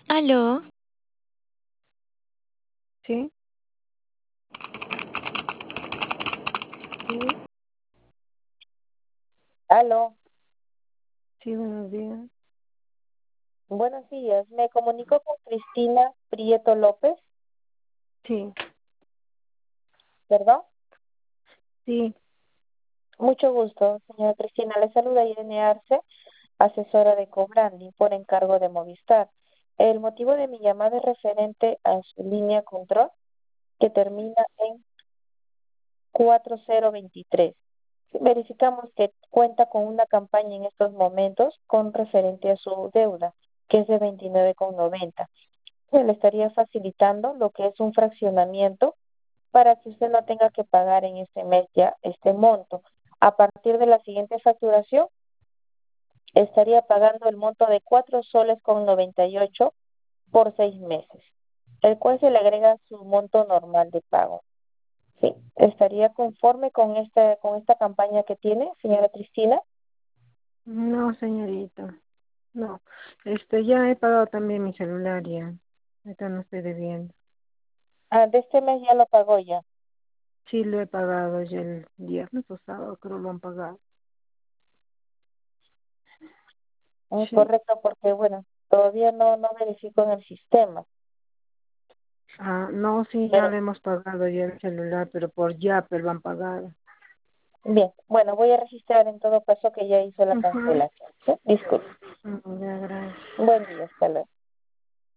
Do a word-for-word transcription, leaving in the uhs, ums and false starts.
Aló, Sí, sí, Aló, sí, buenos días. buenos días. Me comunico con Cristina Prieto López, Sí, ¿verdad? sí, Mucho gusto, señora Cristina. Le saluda Irene Arce, asesora de Cobrandi por encargo de Movistar. El motivo de mi llamada es referente a su línea control que termina en cuatro cero veintitrés. Verificamos que cuenta con una campaña en estos momentos con referente a su deuda, que es de veintinueve con noventa. Se le estaría facilitando lo que es un fraccionamiento para que usted no tenga que pagar en este mes ya este monto. A partir de la siguiente facturación, estaría pagando el monto de cuatro soles con noventa y ocho por seis meses, el cual se le agrega su monto normal de pago. Sí, estaría conforme con esta, con esta campaña que tiene, señora Cristina. no, señorita, no. Este, ya he pagado también mi celular ya. Ahorita no estoy debiendo. Ah, de este mes ya lo pagó ya. Sí, lo he pagado ya el viernes o sábado, creo lo han pagado. Mm, Sí. correcto, porque bueno, todavía no, no verifico en el sistema, Ah, no, sí, ya pero lo hemos pagado ya el celular, pero por Yapper lo han pagado. bien, bueno, voy a registrar en todo caso que ya hizo la Ajá. cancelación. ¿Sí? Disculpe. Mm, ya, gracias. Buen día, hasta luego.